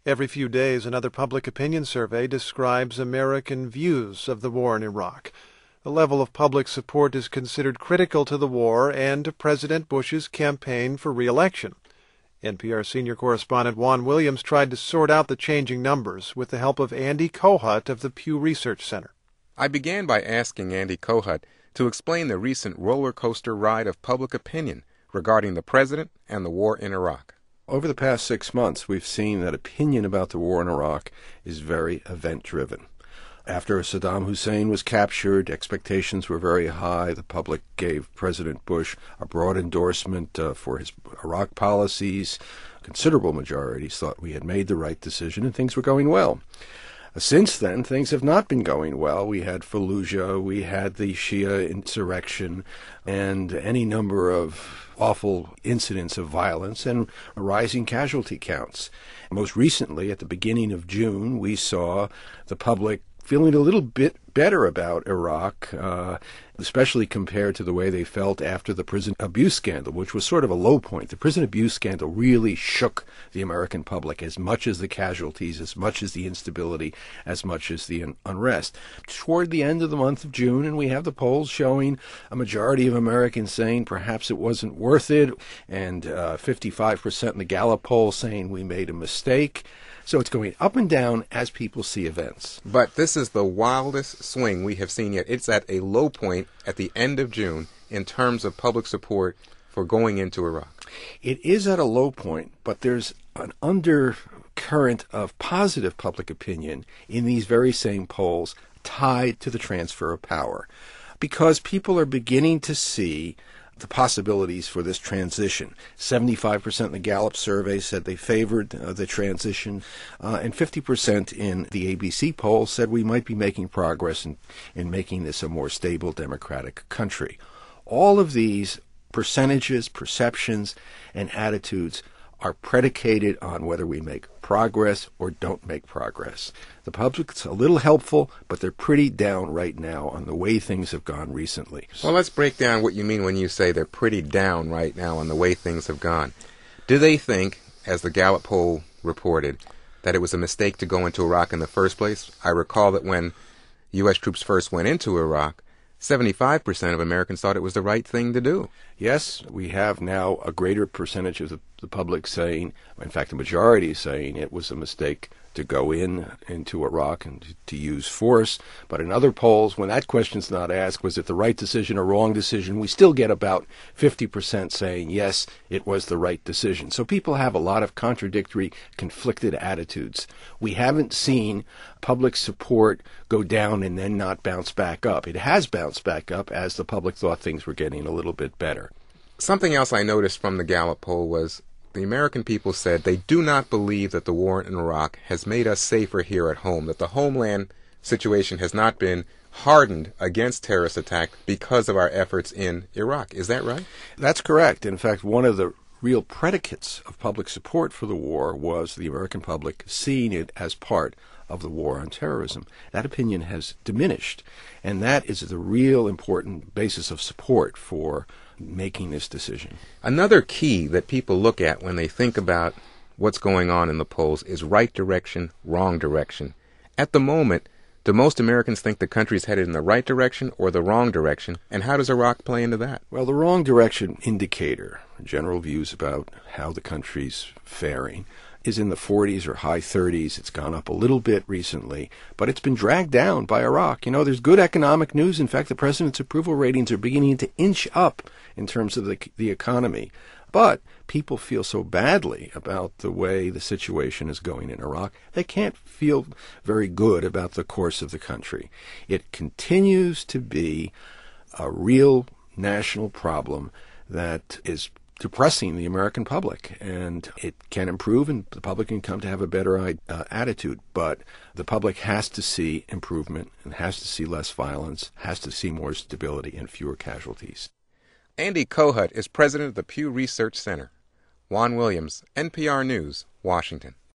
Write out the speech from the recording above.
Every few days, another public opinion survey describes American views of the war in Iraq. The level of public support is considered critical to the war and to President Bush's campaign for re-election. NPR senior correspondent Juan Williams tried to sort out the changing numbers with the help of Andy Kohut of the Pew Research Center. I began by asking Andy Kohut to explain the recent roller coaster ride of public opinion regarding the president and the war in Iraq. Over the past 6 months, we've seen that opinion about the war in Iraq is very event-driven. After Saddam Hussein was captured, expectations were very high. The public gave President Bush a broad endorsement for his Iraq policies. Considerable majorities thought we had made the right decision and things were going well. Since then, things have not been going well. We had Fallujah, we had the Shia insurrection, and any number of awful incidents of violence and rising casualty counts. Most recently, at the beginning of June, we saw the public feeling a little bit better about Iraq, especially compared to the way they felt after the prison abuse scandal, which was sort of a low point. The prison abuse scandal really shook the American public, as much as the casualties, as much as the instability, as much as the unrest. Toward the end of the month of June, and we have the polls showing a majority of Americans saying perhaps it wasn't worth it, and 55% in the Gallup poll saying we made a mistake. So it's going up and down as people see events. But this is the wildest swing we have seen yet. It's at a low point at the end of June in terms of public support for going into Iraq. It is at a low point, but there's an undercurrent of positive public opinion in these very same polls tied to the transfer of power, because people are beginning to see the possibilities for this transition. 75% in the Gallup survey said they favored the transition, and 50% in the ABC poll said we might be making progress in making this a more stable democratic country. All of these percentages, perceptions, and attitudes are predicated on whether we make progress or don't make progress. The public's a little helpful, but they're pretty down right now on the way things have gone recently. Well, let's break down what you mean when you say they're pretty down right now on the way things have gone. Do they think, as the Gallup poll reported, that it was a mistake to go into Iraq in the first place? I recall that when U.S. troops first went into Iraq, 75% of Americans thought it was the right thing to do. Yes, we have now a greater percentage of the public saying, in fact, the majority is saying it was a mistake to go into Iraq and to use force. But in other polls, when that question's not asked, was it the right decision or wrong decision, we still get about 50% saying, yes, it was the right decision. So people have a lot of contradictory, conflicted attitudes. We haven't seen public support go down and then not bounce back up. It has bounced back up as the public thought things were getting a little bit better. Something else I noticed from the Gallup poll was the American people said they do not believe that the war in Iraq has made us safer here at home, that the homeland situation has not been hardened against terrorist attack because of our efforts in Iraq. Is that right? That's correct. In fact, one of the real predicates of public support for the war was the American public seeing it as part of the war on terrorism. That opinion has diminished, and that is the real important basis of support for making this decision. Another key that people look at when they think about what's going on in the polls is right direction, wrong direction. At the moment, do most Americans think the country is headed in the right direction or the wrong direction? And how does Iraq play into that? Well, the wrong direction indicator, general views about how the country's faring, is in the 40s or high 30s. It's gone up a little bit recently, but it's been dragged down by Iraq. You know, there's good economic news. In fact, the president's approval ratings are beginning to inch up in terms of the economy. But people feel so badly about the way the situation is going in Iraq, they can't feel very good about the course of the country. It continues to be a real national problem that is depressing the American public, and it can improve and the public can come to have a better attitude, but the public has to see improvement and has to see less violence, has to see more stability and fewer casualties. Andy Kohut is president of the Pew Research Center. Juan Williams, NPR News, Washington.